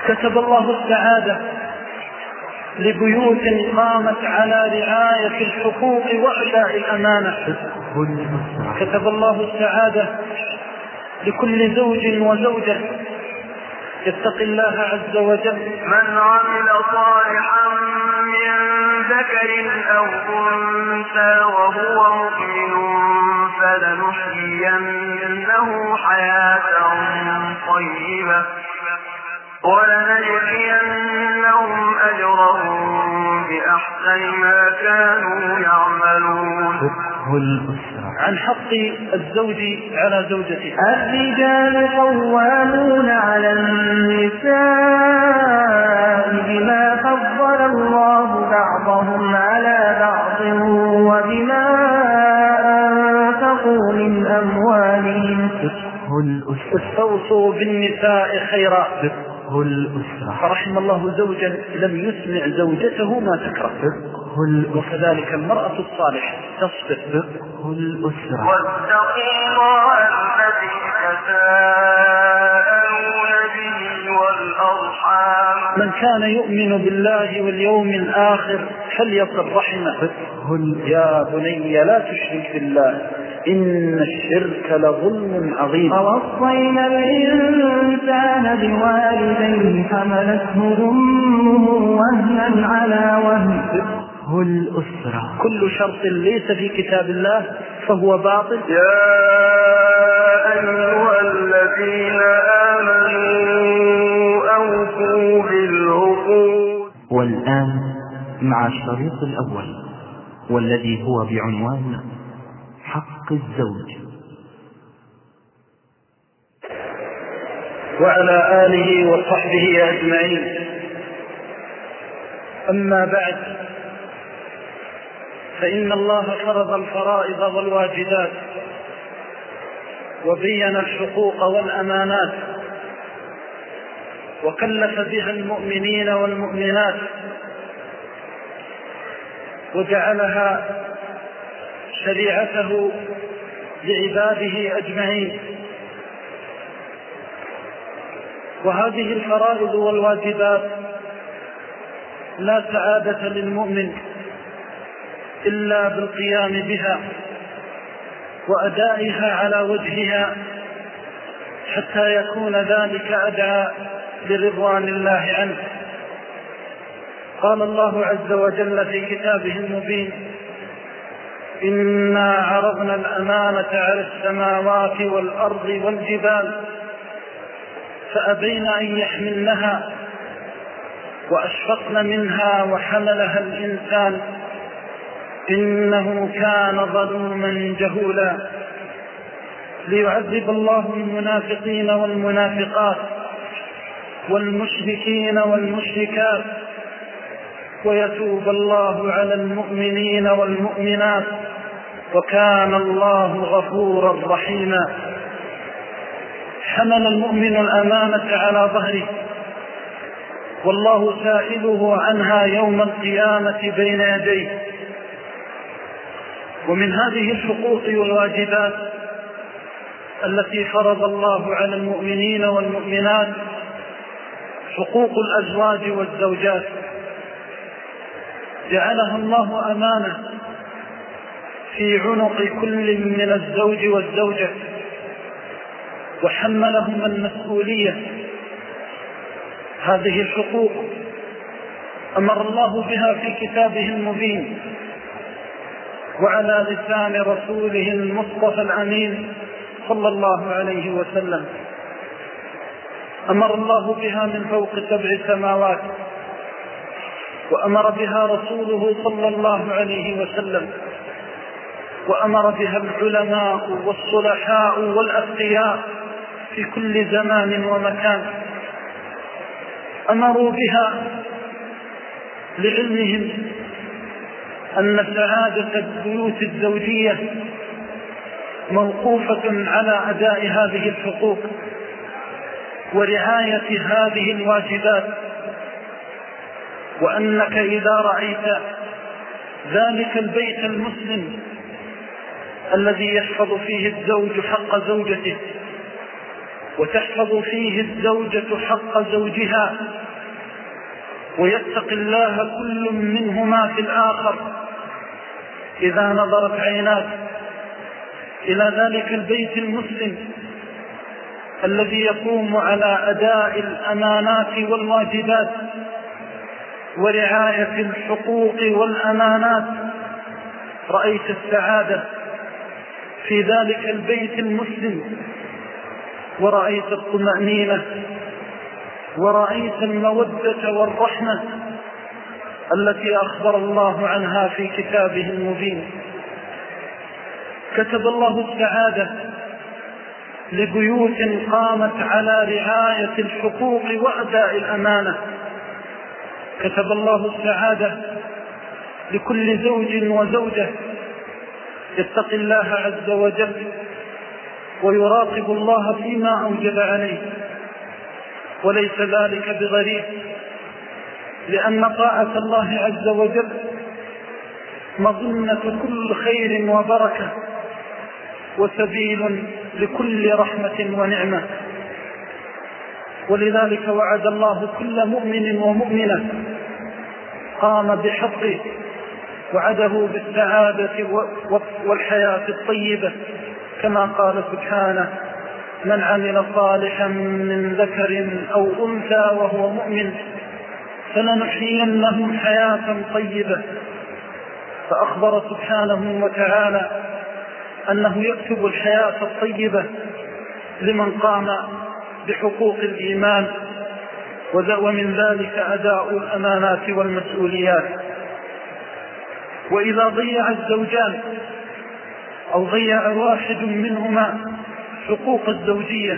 كتب الله السعادة لبيوت قامت على رعاية الحقوق وأداء الأمانة. كتب الله السعادة لكل زوج وزوجة يتقي الله عز وجل. من عمل صالحا من ذكر أو أنثى وهو مؤمن فلنحيينه حياة طيبة ولنجزينهم أجرهم بأحسن ما كانوا يعملون. عن حق الزوج على زوجته. الرجال قوامون على النساء بما فضل الله بعضهم على بعض وبما أنفقوا من أموالهم. استوصوا بالنساء خيرا. فرحم الله زوجا لم يسمع زوجته ما تكره، وكذلك المرأة الصالحة تصبر. واتقوا الله الذي تساءلون به والأرحام. من كان يؤمن بالله واليوم الآخر فليصل رحمه. يا بني لا تشرك بالله إن الشرك لظلم عظيم. ووصينا الإنسان بوالديه حملته أمه وهنا على وهن. كل شرط ليس في كتاب الله فهو باطل. يا أيها الذين آمنوا أوفوا بالعقود. والآن مع الشريط الأول والذي هو بعنوان حق الزوج. وعلى آله وصحبه أجمعين. أما بعد، فإن الله فرض الفرائض والواجبات وبين الحقوق والأمانات وكلف بها المؤمنين والمؤمنات وجعلها شريعته لعباده أجمعين. وهذه الفرائض والواجبات لا سعادة للمؤمن إلا بالقيام بها وأدائها على وجهها حتى يكون ذلك أدعى لرضوان الله عنه. قال الله عز وجل في كتابه المبين: إنا عرضنا الأمانة على السماوات والأرض والجبال فأبين أن يحملنها وأشفقن منها وحملها الإنسان إنه كان ظلوما جهولا. ليعذب الله المنافقين والمنافقات والمشركين والمشركات ويتوب الله على المؤمنين والمؤمنات وكان الله غفورا رحيما. حمل المؤمن الأمانة على ظهره والله سائله عنها يوم القيامة بين يديه. ومن هذه الحقوق والواجبات التي فرض الله على المؤمنين والمؤمنات حقوق الأزواج والزوجات، جعلها الله أمانة في عنق كل من الزوج والزوجة وحملهم المسؤولية. هذه الحقوق أمر الله بها في كتابه المبين وعلى لسان رسوله المصطفى الأمين صلى الله عليه وسلم. أمر الله بها من فوق 7 سماوات، وأمر بها رسوله صلى الله عليه وسلم، وأمر بها العلماء والصلحاء والأتقياء في كل زمان ومكان. أمروا بها لعلمهم أن سعادة البيوت الزوجية موقوفة على أداء هذه الحقوق ورعاية هذه الواجبات، وأنك إذا رأيت ذلك البيت المسلم الذي يحفظ فيه الزوج حق زوجته وتحفظ فيه الزوجة حق زوجها، ويتقي الله كل منهما في الآخر إذا نظرت عيناك إلى ذلك البيت المسلم الذي يقوم على أداء الأمانات والواجبات ورعاية الحقوق والأمانات، رأيت السعادة في ذلك البيت المسلم، ورأيت الطمأنينة، ورأيت المودة والرحمة التي أخبر الله عنها في كتابه المبين. كتب الله السعادة لبيوت قامت على رعاية الحقوق وأداء الأمانة. كتب الله السعادة لكل زوج وزوجة يتقي الله عز وجل ويراقب الله فيما أوجب عليه، وليس ذلك بغريب، لأن طاعة الله عز وجل مظنة كل خير وبركة وسبيل لكل رحمة ونعمة. ولذلك وعد الله كل مؤمن ومؤمنة قام بحقه، وعده بالسعادة والحياة الطيبة، كما قال سبحانه: من عمل صالحا من ذكر أو أنثى وهو مؤمن فلنحيينهم حياة طيبة. فأخبر سبحانه وتعالى أنه يكتب الحياة الطيبة لمن قام بحقوق الإيمان، ومن ذلك أداء الأمانات والمسؤوليات. وإذا ضيع الزوجان أو ضيع واحد منهما حقوق الزوجية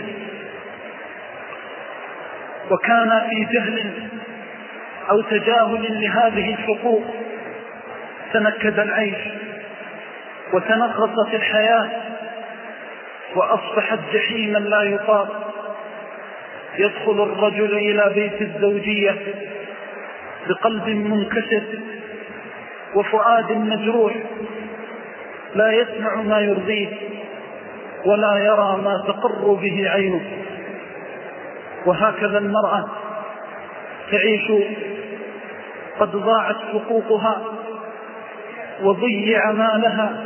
وكان في جهل أو تجاهل لهذه الحقوق، تنكد العيش وتنغصت الحياة وأصبحت جحيما لا يطاق. يدخل الرجل إلى بيت الزوجية بقلب منكسر وفؤاد مجروح، لا يسمع ما يرضيه ولا يرى ما تقر به عينه. وهكذا المرأة تعيش قد ضاعت حقوقها وضيع مالها،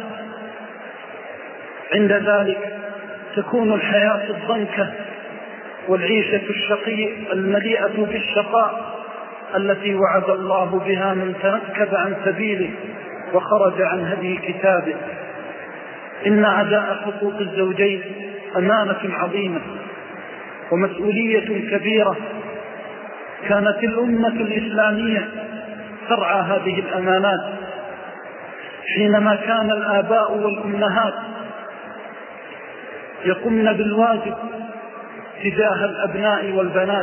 عند ذلك تكون الحياة الضنكة والعيشة الشقية المليئة بالشقاء التي وعد الله بها من تنكب عن سبيله وخرج عن هدي كتابه. إن أداء حقوق الزوجين أمانة عظيمة ومسؤولية كبيرة. كانت الأمة الإسلامية ترعى هذه الأمانات حينما كان الآباء والأمهات يقومن بالواجب تجاه الأبناء والبنات،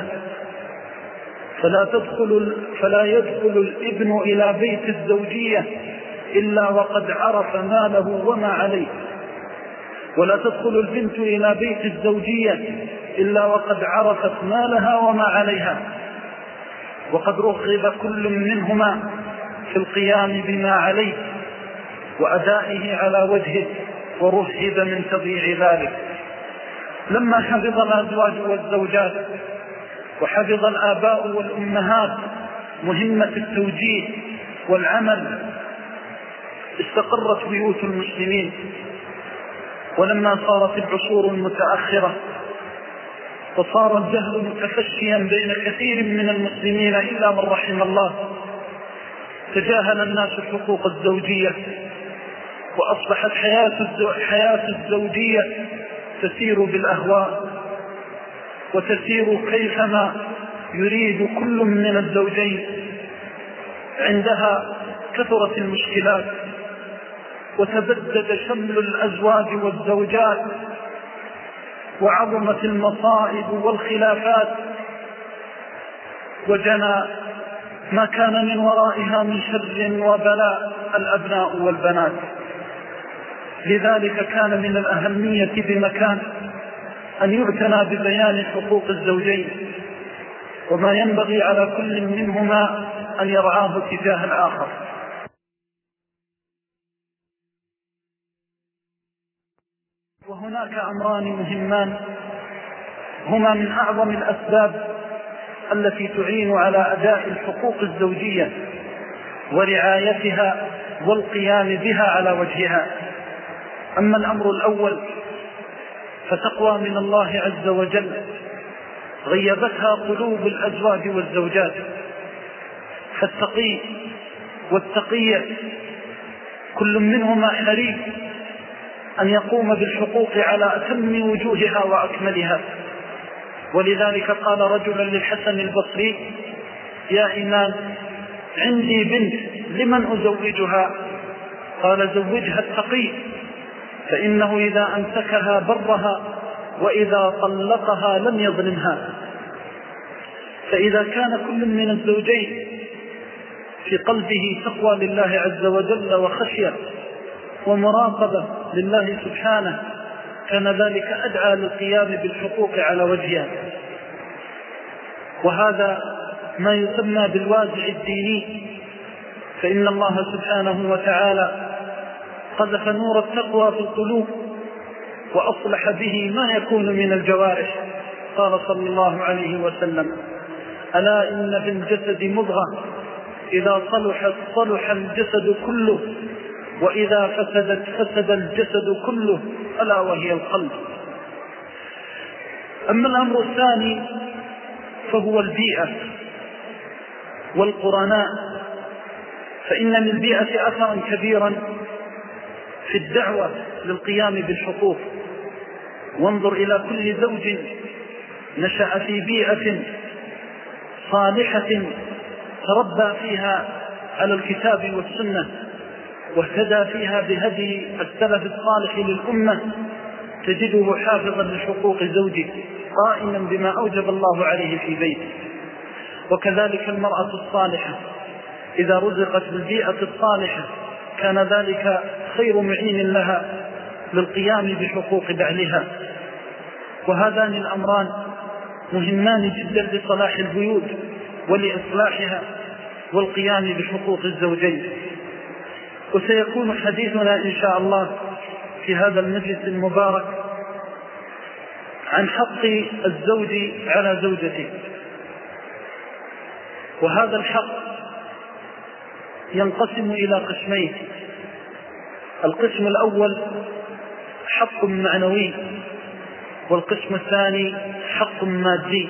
فلا يدخل الابن إلى بيت الزوجية إلا وقد عرف ماله وما عليه، ولا تدخل البنت إلى بيت الزوجية إلا وقد عرفت مالها وما عليها، وقد رغب كل منهما في القيام بما عليه وأدائه على وجهه، ورهب من تضييع ذلك. لما حفظ الأزواج والزوجات وحفظ الآباء والأمهات مهمة التوجيه والعمل، استقرت بيوت المسلمين. ولما صارت العصور المتأخرة وصار الجهل متفشيا بين كثير من المسلمين إلا من رحم الله، تجاهل الناس حقوق الزوجية، وأصبحت حياة الزوجية تسير بالأهواء وتسير كيفما يريد كل من الزوجين. عندها كثرت المشكلات وتبدد شمل الأزواج والزوجات وعظمت المصائب والخلافات، وجنى ما كان من ورائها من شر وبلاء الأبناء والبنات. لذلك كان من الأهمية بمكان أن يعتنى ببيان حقوق الزوجين وما ينبغي على كل منهما أن يرعاه تجاه الآخر. وهناك أمران مهمان هما من أعظم الأسباب التي تعين على أداء الحقوق الزوجية ورعايتها والقيام بها على وجهها. أما الأمر الأول فتقوى من الله عز وجل غيبتها قلوب الأزواج والزوجات، فالتقي والتقية كل منهما حريص أن يقوم بالحقوق على أتم وجوهها وأكملها. ولذلك قال رجل للحسن البصري: يا إمام، عندي بنت لمن أزوجها؟ قال: زوجها التقي، فإنه إذا أمسكها برها وإذا طلقها لم يظلمها. فإذا كان كل من الزوجين في قلبه تقوى لله عز وجل وخشية ومراقبة لله سبحانه كان ذلك أدعى للقيام بالحقوق على وجهها. وهذا ما يسمى بالوازع الديني، فإن الله سبحانه وتعالى قذف نور التقوى في القلوب وأصلح به ما يكون من الجوارح. قال صلى الله عليه وسلم: ألا إن في الجسد مضغة إذا صلحت صلح الجسد كله وإذا فسدت فسد الجسد كله، ألا وهي القلب. أما الأمر الثاني فهو البيئة والقرناء، فإن للبيئة أثرا كبيرا في الدعوة للقيام بالحقوق. وانظر إلى كل زوج نشأ في بيئة صالحة تربى فيها على الكتاب والسنة واهتدى فيها بهدي السلف الصالح للأمة، تجده حافظا لحقوق زوجه قائما بما أوجب الله عليه في بيته. وكذلك المرأة الصالحة إذا رزقت بالبيئة الصالحة كان ذلك خير معين لها للقيام بحقوق بعلها. وهذان الأمران مهمان جدا لصلاح البيوت ولإصلاحها والقيام بحقوق الزوجين. وسيكون حديثنا إن شاء الله في هذا المجلس المبارك عن حق الزوج على زوجته. وهذا الحق ينقسم إلى قسمين: القسم الأول حق معنوي، والقسم الثاني حق مادي.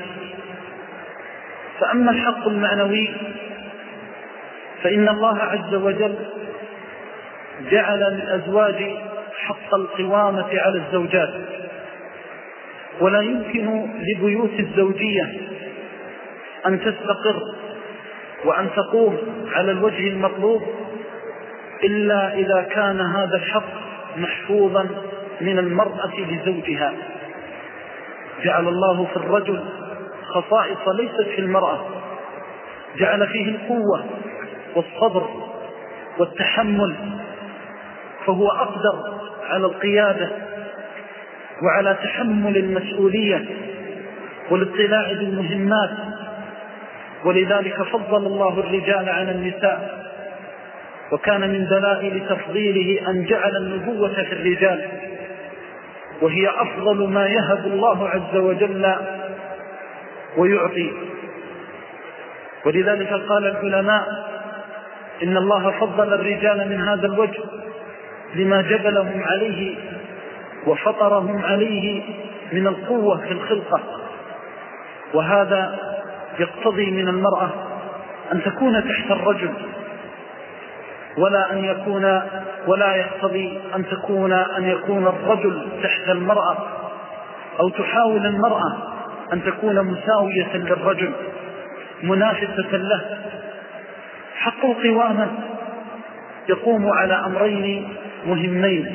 فأما الحق المعنوي فإن الله عز وجل جعل للأزواج حق القوامة على الزوجات، ولا يمكن لبيوت الزوجية أن تستقر وأن تقوم على الوجه المطلوب إلا إذا كان هذا الحق محفوظا من المرأة لزوجها. جعل الله في الرجل خصائص ليست في المرأة، جعل فيه القوة والصبر والتحمل، فهو أقدر على القيادة وعلى تحمل المسؤولية والاطلاع بالمهمات. ولذلك فضل الله الرجال على النساء، وكان من دلائل تفضيله أن جعل النبوة في الرجال، وهي أفضل ما يهب الله عز وجل ويعطي. ولذلك قال العلماء إن الله فضل الرجال من هذا الوجه لما جبلهم عليه وفطرهم عليه من القوة في الخلقة. وهذا يقتضي من المرأة أن تكون تحت الرجل، ولا يقتضي أن يكون الرجل تحت المرأة، أو تحاول المرأة أن تكون مساوية للرجل منافسة له. حق القوامة يقوم على أمرين مهمين: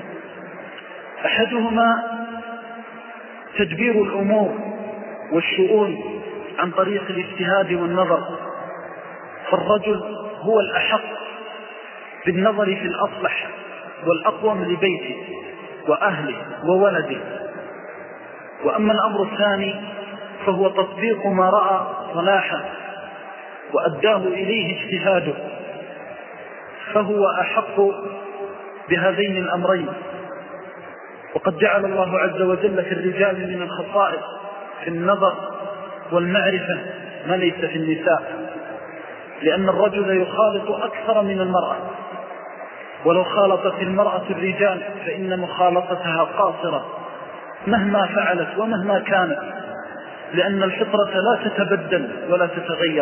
أحدهما تدبير الأمور والشؤون عن طريق الاجتهاد والنظر، فالرجل هو الأحق بالنظر في الأصلح والأقوم لبيته وأهله وولده. وأما الأمر الثاني فهو تطبيق ما رأى صلاحه وأداه إليه اجتهاده، فهو أحق بهذين الأمرين. وقد جعل الله عز وجل في الرجال من الخصائص في النظر والمعرفة ما ليس في النساء، لأن الرجل يخالط أكثر من المرأة، ولو خالطت المرأة الرجال فإن مخالطتها قاصرة مهما فعلت ومهما كانت، لأن الفطرة لا تتبدل ولا تتغير.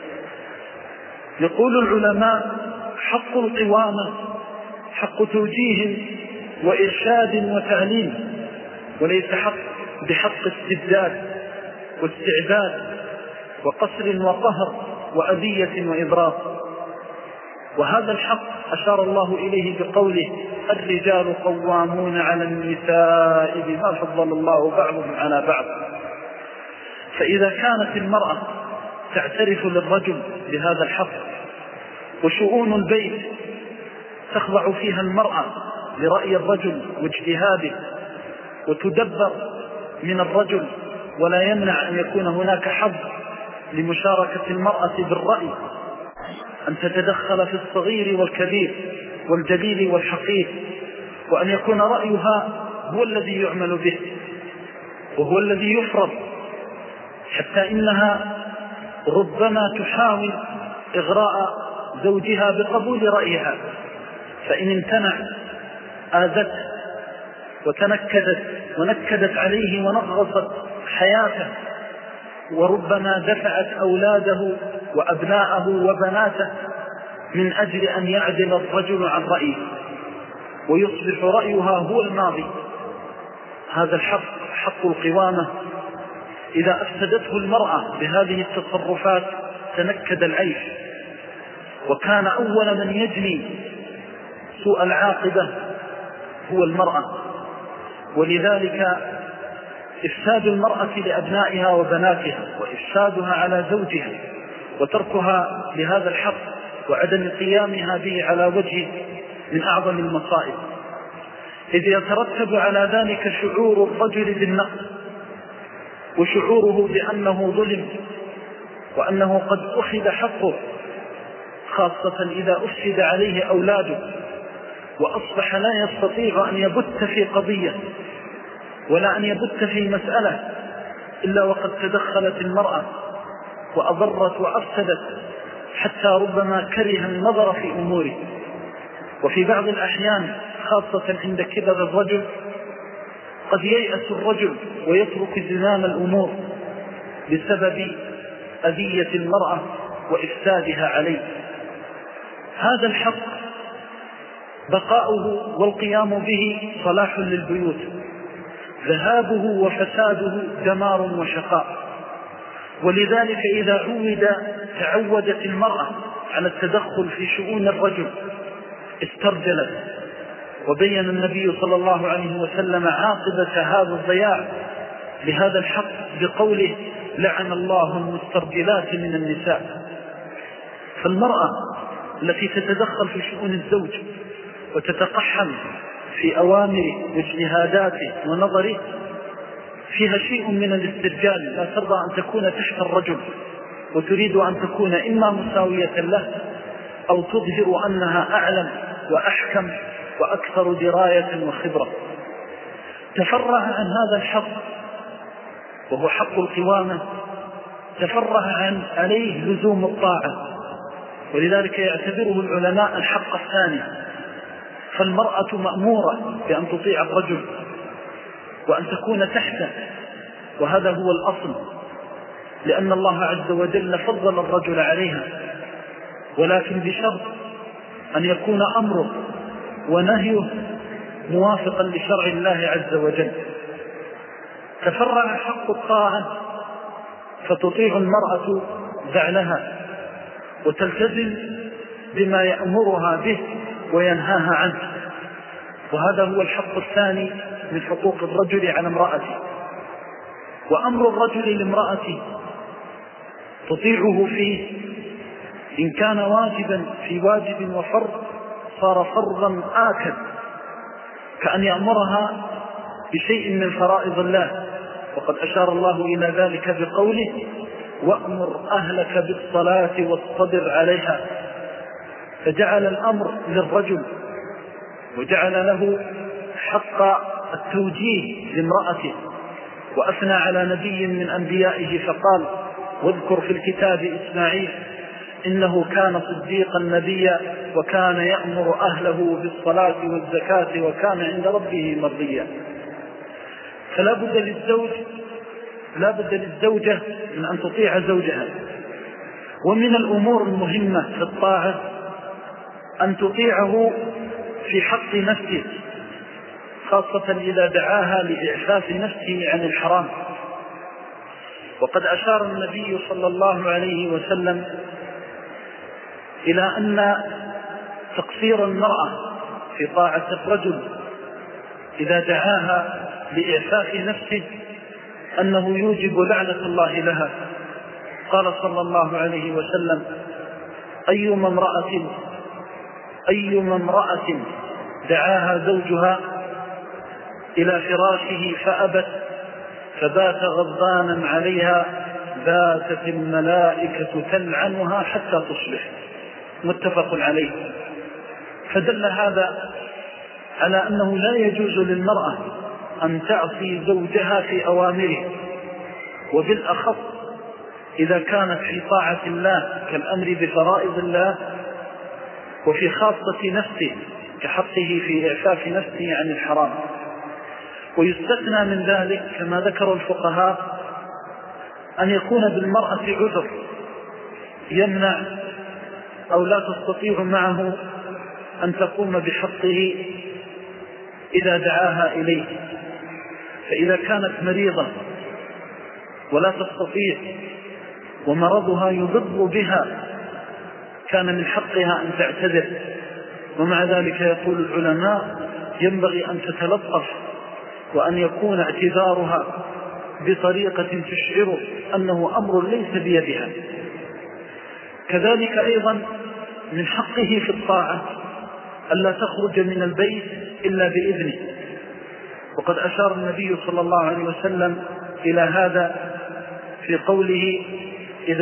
يقول العلماء: حق القوامة حق توجيه وإرشاد وتعليم، وليس بحق استبداد واستعباد وقصر وقهر وأذية وإضرار. وهذا الحق أشار الله إليه بقوله: الرجال قوامون على النساء بما فضل الله بعضهم على بعض. فإذا كانت المرأة تعترف للرجل بهذا الحق، وشؤون البيت تخضع فيها المرأة لرأي الرجل واجتهاده، وتدبر من الرجل، ولا يمنع أن يكون هناك حظ لمشاركة المرأة بالرأي، أن تتدخل في الصغير والكبير والجليل والحقير، وأن يكون رأيها هو الذي يعمل به وهو الذي يفرض، حتى إنها ربما تحاول إغراء زوجها بقبول رأيها، فإن امتنع آذته ونكدت عليه ونغصت حياته، وربما دفعت أولاده وأبناءه وبناته من أجل أن يعدل الرجل عن رأيه ويصبح رأيها هو الماضي. هذا الحق حق القوامة إذا أفسدته المرأة بهذه التصرفات تنكد العيش، وكان أول من يجني سوء العاقبة هو المرأة. ولذلك إفساد المرأة لأبنائها وبناتها وإفسادها على زوجها وتركها لهذا الحق وعدم قيامها به على وجه من أعظم المصائب، إذ يترتب على ذلك شعور الرجل بالنقص وشعوره بأنه ظلم وأنه قد أخذ حقه، خاصة إذا أفسد عليه أولاده وأصبح لا يستطيع أن يبت في قضية ولا أن يبت في مسألة إلا وقد تدخلت المرأة وأضرت وأفسدت، حتى ربما كره النظر في أموره. وفي بعض الأحيان خاصة عند كبر الرجل قد ييأس الرجل ويترك زمام الأمور بسبب أذية المرأة وإفسادها عليه. هذا الحق بقاؤه والقيام به صلاح للبيوت، ذهابه وفساده دمار وشقاء. ولذلك إذا تعودت المرأة على التدخل في شؤون الرجل استرجلت. وبين النبي صلى الله عليه وسلم عاقبة هذا الضياع لهذا الحق بقوله: لعن الله المسترجلات من النساء. فالمرأة التي تتدخل في شؤون الزوج وتتقحم في أوامره واجتهاداته ونظره فيها شيء من الاسترجال، لا ترضى أن تكون تحت الرجل وتريد أن تكون إما مساوية له أو تظهر أنها أعلم وأحكم وأكثر دراية وخبرة. تفرع عن هذا الحق وهو حق القوامة، تفرع عليه لزوم الطاعة، ولذلك يعتبره العلماء الحق الثاني. فالمرأة مأمورة بأن تطيع الرجل وأن تكون تحته، وهذا هو الأصل، لأن الله عز وجل فضل الرجل عليها، ولكن بشرط أن يكون أمره ونهيه موافقا لشرع الله عز وجل. تفرع حق الطاعة فتطيع المرأة بعلها وتلتزم بما يأمرها به وينهاها عنه، وهذا هو الحق الثاني من حقوق الرجل على امرأته. وأمر الرجل لامرأته تطيعه فيه إن كان واجبا في واجب وفرض صار فرضا آكد، كأن يأمرها بشيء من فرائض الله، وقد أشار الله إلى ذلك بقوله: وأمر أهلك بالصلاة واصطبر عليها. فجعل الأمر للرجل وجعل له حق التوجيه لامرأته، وأثنى على نبي من أنبيائه فقال: واذكر في الكتاب إسماعيل إنه كان صديقا نبيا وكان يأمر أهله بالصلاة والزكاة وكان عند ربه مرضيا. فلا بد للزوجة من أن تطيع زوجها. ومن الأمور المهمة في الطاعة أن تطيعه في حق نفسه، خاصة إذا دعاها لإعفاف نفسه عن الحرام. وقد أشار النبي صلى الله عليه وسلم إلى أن تقصير المرأة في طاعة الرجل إذا دعاها لإعفاف نفسه أنه يوجب لعنة الله لها. قال صلى الله عليه وسلم: أيما امرأة دعاها زوجها إلى فراشه فأبت فبات غضبانا عليها باتت الملائكة تلعنها حتى تصبح. متفق عليه. فدل هذا على أنه لا يجوز للمرأة أن تعصي زوجها في أوامره، وبالأخص إذا كانت في طاعة الله كالأمر بفرائض الله، وفي خاصة نفسه كحقه في إعفاف نفسه عن الحرام. ويستثنى من ذلك كما ذكر الفقهاء أن يكون بالمرأة عذر يمنع أو لا تستطيع معه أن تقوم بحقه إذا دعاها إليه. فإذا كانت مريضة ولا تستطيع ومرضها يضر بها كان من حقها أن تعتذر. ومع ذلك يقول العلماء: ينبغي أن تتلطف وأن يكون اعتذارها بطريقة تشعر أنه أمر ليس بيدها. كذلك أيضا من حقه في الطاعة ألا تخرج من البيت إلا بإذنه. وقد أشار النبي صلى الله عليه وسلم إلى هذا في قوله: إذا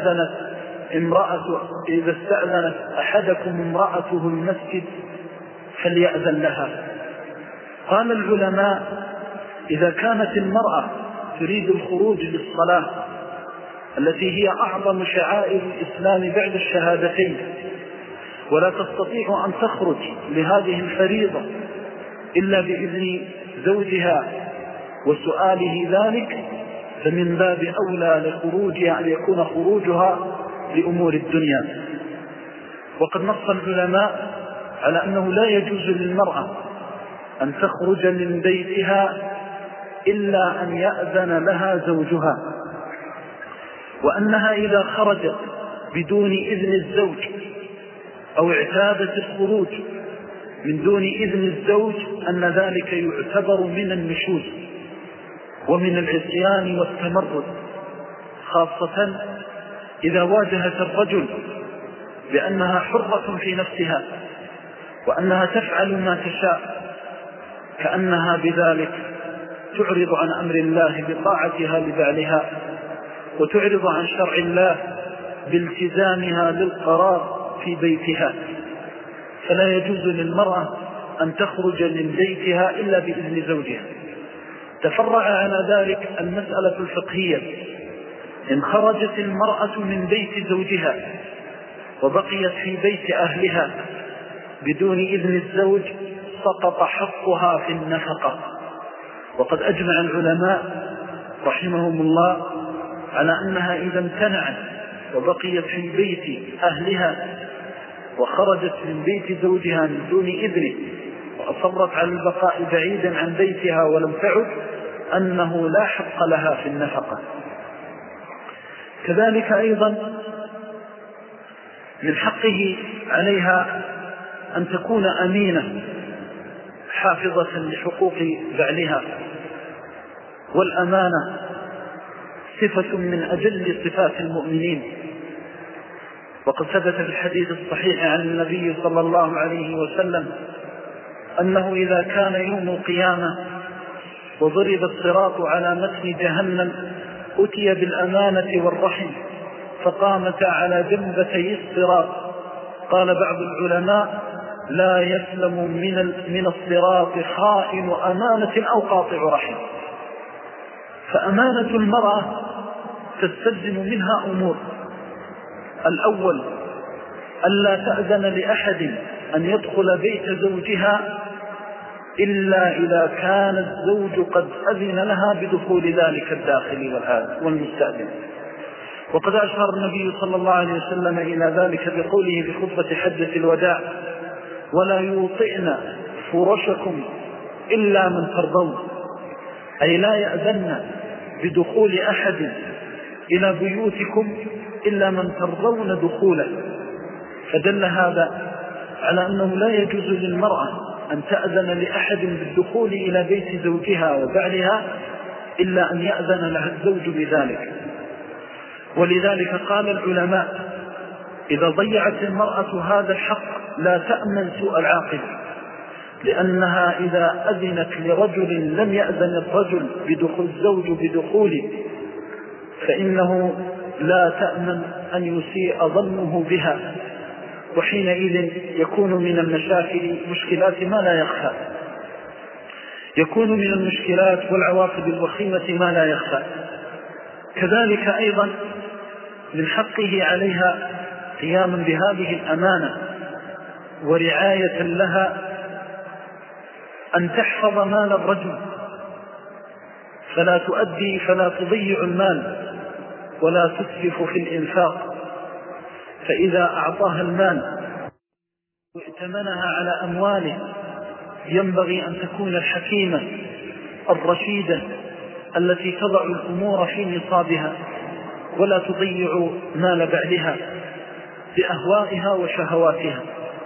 استأذنت أحدكم امرأته المسجد فليأذن لها. قال العلماء: إذا كانت المرأة تريد الخروج للصلاة التي هي أعظم شعائر الإسلام بعد الشهادتين ولا تستطيع أن تخرج لهذه الفريضة إلا بإذن زوجها وسؤاله ذلك، فمن باب أولى لخروجها أن يكون خروجها لأمور الدنيا. وقد نص العلماء على أنه لا يجوز للمرأة أن تخرج من بيتها إلا أن يأذن لها زوجها، وأنها إذا خرجت بدون إذن الزوج أو اعتادت الخروج من دون إذن الزوج أن ذلك يعتبر من النشوز ومن العصيان والتمرد، خاصة إذا واجهت الرجل بأنها حرة في نفسها وأنها تفعل ما تشاء، كأنها بذلك تعرض عن أمر الله بطاعتها لبعلها وتعرض عن شرع الله بالتزامها للقرار في بيتها. فلا يجوز للمرأة أن تخرج من بيتها إلا بإذن زوجها. تفرع على ذلك المسألة الفقهية: إن خرجت المرأة من بيت زوجها وبقيت في بيت أهلها بدون إذن الزوج سقط حقها في النفقة. وقد أجمع العلماء رحمهم الله على أنها إذا امتنعت وبقيت في بيت أهلها وخرجت من بيت زوجها من دون إذنه وأصرت على البقاء بعيدا عن بيتها ولم تعد، أنه لا حق لها في النفقة. كذلك أيضا من حقه عليها أن تكون أمينة حافظة لحقوق بعلها، والأمانة صفة من أجل صفات المؤمنين. وقد ثبت في الحديث الصحيح عن النبي صلى الله عليه وسلم أنه إذا كان يوم القيامة وضرب الصراط على متن جهنم أتي بالأمانة والرحم فقامتا على جنبتي الصراط. قال بعض العلماء: لا يسلم من الصراط خائن أمانة أو قاطع رحم. فأمانة المرأة تستلزم منها أمور. الأول ألا تأذن لأحد أن يدخل بيت زوجها إلا إذا كان الزوج قد أذن لها بدخول ذلك الداخل والمستأذن. وقد أشار النبي صلى الله عليه وسلم إلى ذلك بقوله في خطبة حجة الوداع: ولا يوطئن فرشكم إلا من ترضون، أي لا يأذن بدخول أحد إلى بيوتكم إلا من ترضون دخوله. فدل هذا على أنه لا يجوز للمرأة أن تأذن لأحد بالدخول إلى بيت زوجها وبعلها إلا أن يأذن لها الزوج بذلك. ولذلك قال العلماء: إذا ضيعت المرأة هذا الحق لا تأمن سوء العاقبة، لأنها إذا أذنت لرجل لم يأذن الرجل الزوج بدخوله فإنه لا تأمن أن يسيء ظنه بها، وحينئذ يكون من المشاكل مشكلات ما لا يخفى، يكون من المشكلات والعواقب الوخيمة ما لا يخفى. كذلك أيضا من حقه عليها قياما بهذه الأمانة ورعاية لها أن تحفظ مال الرجل، فلا تضيع المال ولا تسرف في الإنفاق. فإذا أعطاها المال وائتمنها على أمواله ينبغي أن تكون الحكيمة الرشيدة التي تضع الأمور في نصابها ولا تضيع مال بعدها بأهوائها وشهواتها.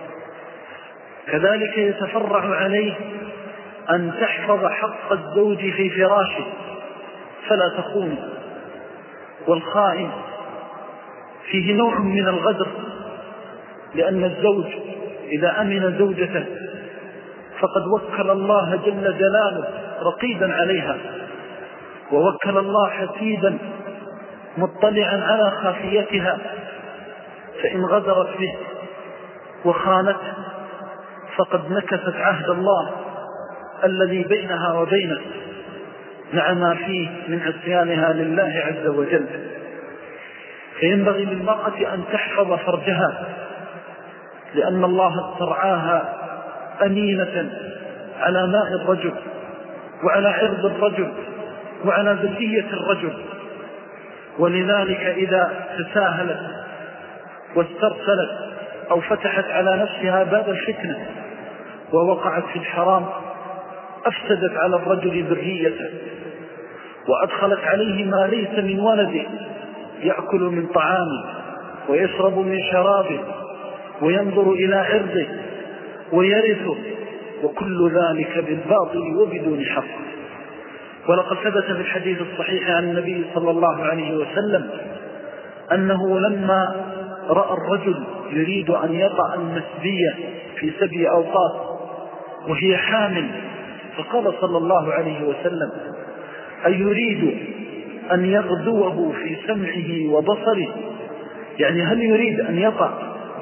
كذلك يتفرع عليه أن تحفظ حق الزوج في فراشه فلا تخون. والخائن فيه نوع من الغدر، لأن الزوج إذا أمن زوجته فقد وكل الله جل جلاله رقيبا عليها، ووكل الله حسيبا مطلعا على خافيتها، فإن غدرت به وخانته فقد نكثت عهد الله الذي بينها وبينه مع ما فيه من عصيانها لله عز وجل. فينبغي للمرأة أن تحفظ فرجها، لأن الله استرعاها أمينة على ماء الرجل وعلى عرض الرجل وعلى ذرية الرجل. ولذلك إذا تساهلت واسترسلت أو فتحت على نفسها باب الفتنة ووقعت في الحرام أفسدت على الرجل ذريته، وأدخلت عليه ما ليس من ولده، يأكل من طعامه ويشرب من شرابه وينظر إلى عرضه ويرثه، وكل ذلك بالباطل وبدون حق. ولقد ثبت في الحديث الصحيح عن النبي صلى الله عليه وسلم أنه لما رأى الرجل يريد أن يطأ المسبية في 7 أوقات وهي حامل، فقال صلى الله عليه وسلم: أيريد أن يغدوه في سمعه وبصره؟ يعني هل يريد أن يطأ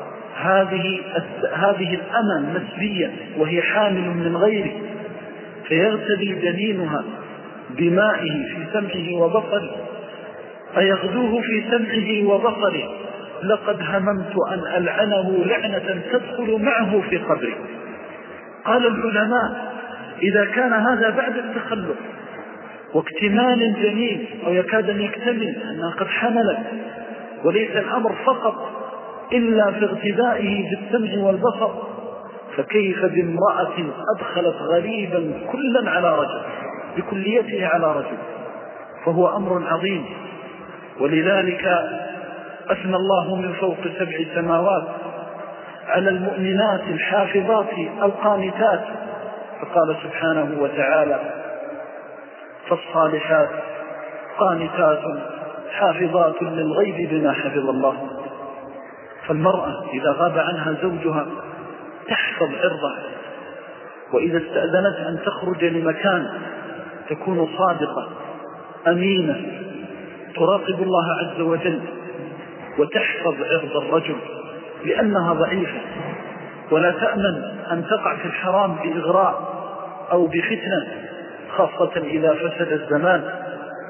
هذه الأمة المسبية وهي حامل من غيره فيغتدي جنينها بمائه في سمعه وبصره؟ أيغدوه في سمعه وبصره؟ لقد هممت أن ألعنه لعنة تدخل معه في قبره. قال العلماء: إذا كان هذا بعد التخلف واكتمال الجنين أو يكاد أن يكتمل أنها قد حملت، وليس الأمر فقط إلا في اغتدائه بالسمع والبصر، فكيف بامرأة أدخلت غريبا كلا على رجل بكليته على رجل؟ فهو أمر عظيم. ولذلك أثنى الله من فوق 7 سماوات على المؤمنات الحافظات القانتات، فقال سبحانه وتعالى: فالصالحات قانتات حافظات للغيب بما حفظ الله. فالمرأة إذا غاب عنها زوجها تحفظ عرضها، وإذا استأذنت أن تخرج لمكان تكون صادقة أمينة تراقب الله عز وجل وتحفظ عرض الرجل، لأنها ضعيفة ولا تأمن أن تقع في الحرام بإغراء أو بفتنة، خاصة إذا فسد الزمان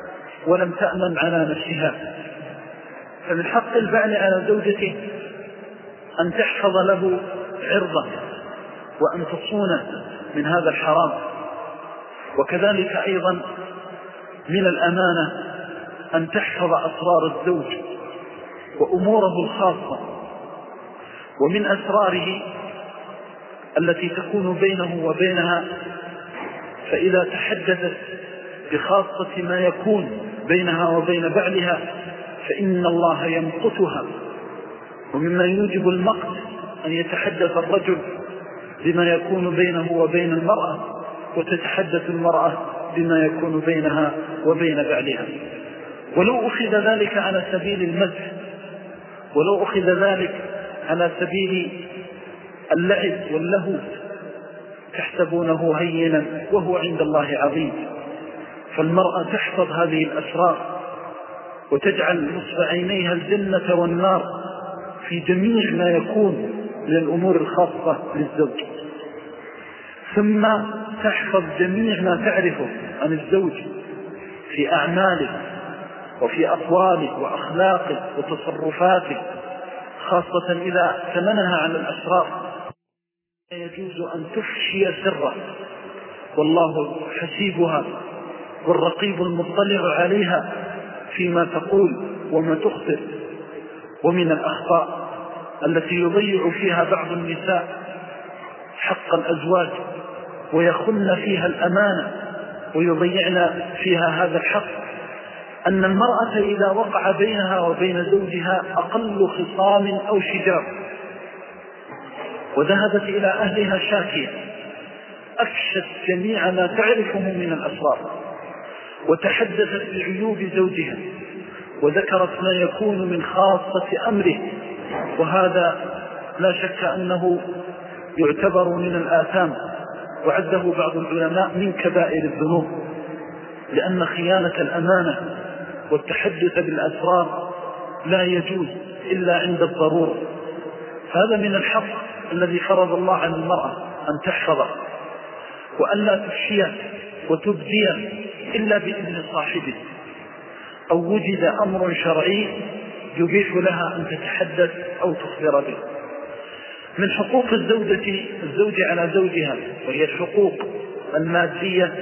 ولم تأمن على نفسها. فمن حق البعل على زوجته أن تحفظ له عرضه وأن تصونه من هذا الحرام. وكذلك أيضا من الأمانة أن تحفظ أسرار الزوج وأموره الخاصة. ومن أسراره التي تكون بينه وبينها، فإذا تحدثت بخاصة ما يكون بينها وبين بعلها فإن الله يمقتها. ومما يوجب المقت أن يتحدث الرجل بما يكون بينه وبين المرأة، وتتحدث المرأة بما يكون بينها وبين بعلها. ولو أخذ ذلك على سبيل المزح، ولو أخذ ذلك على سبيل اللعب واللهو، تحسبونه هينا وهو عند الله عظيم. فالمرأة تحفظ هذه الأسرار وتجعل نصب عينيها الجنة والنار في جميع ما يكون من الأمور الخاصة للزوج. ثم تحفظ جميع ما تعرفه عن الزوج في أعماله وفي أقواله وأخلاقه وتصرفاته، خاصة إذا تمنها عن الأسرار يجوز أن تفشي سره، والله حسيبها والرقيب المطلع عليها فيما تقول وما تخطئ. ومن الأخطاء التي يضيع فيها بعض النساء حق الأزواج ويخن فيها الأمانة ويضيعن فيها هذا الحق، أن المرأة إذا وقع بينها وبين زوجها أقل خصام أو شجار وذهبت إلى أهلها شاكية، أفشت جميع ما تعرفه من الأسرار وتحدثت بعيوب زوجها وذكرت ما يكون من خاصة أمره، وهذا لا شك أنه يعتبر من الآثام، وعده بعض العلماء من كبائر الذنوب، لأن خيانة الأمانة والتحدث بالأسرار لا يجوز إلا عند الضرورة. هذا من الحق الذي فرض الله على المرأة أن تحفظه، وأن لا تفشيه وتبديه إلا بإذن صاحبه، أو وجد أمر شرعي يبيح لها أن تتحدث أو تخبر به. من حقوق الزوج على زوجها وهي الحقوق المادية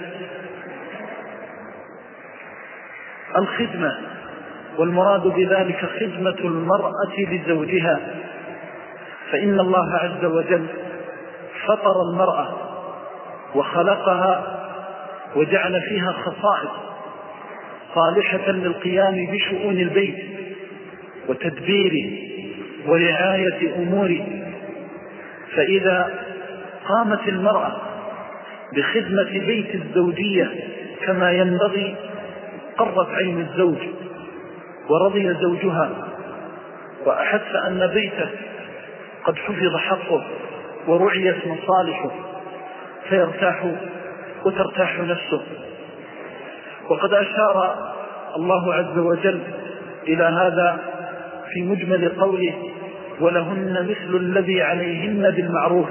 الخدمة، والمراد بذلك خدمة المرأة لزوجها، فإن الله عز وجل فطر المرأة وخلقها وجعل فيها خصائص صالحة للقيام بشؤون البيت وتدبيره ورعاية أموره. فإذا قامت المرأة بخدمة بيت الزوجية كما ينبغي قرت عين الزوج ورضي زوجها وأحس أن بيته قد حفظ حقه ورعيت مصالحه، فيرتاح وترتاح نفسه. وقد أشار الله عز وجل إلى هذا في مجمل قوله: ولهن مثل الذي عليهن بالمعروف،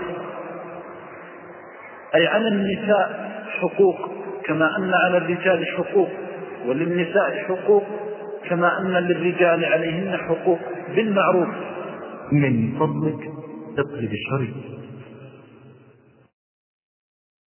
أي على النساء حقوق كما أن على الرجال حقوق، وللنساء حقوق كما أن للرجال عليهن حقوق بالمعروف. من فضلك اقلب الشريط.